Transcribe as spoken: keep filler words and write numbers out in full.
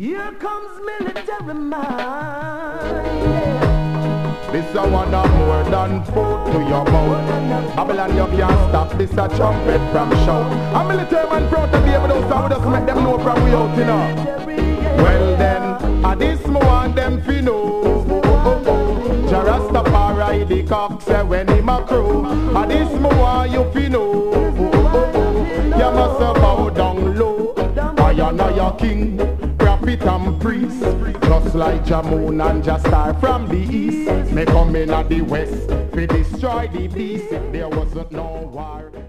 Here comes military mind. This a one of more than food to your mouth. Babylon, you can't stop this a trumpet from shout. A military man proud to be able to sound. We just make them know from we out, you know. Well then, a this me want them fi know. Jarastafari the cock say when him a crow. A this me want you fi know. You must bow down low. I am your king, prophet and priest. Just like Jamoon and Jastar from the east. Me come in at the west, fi destroy the beast. If there wasn't no war.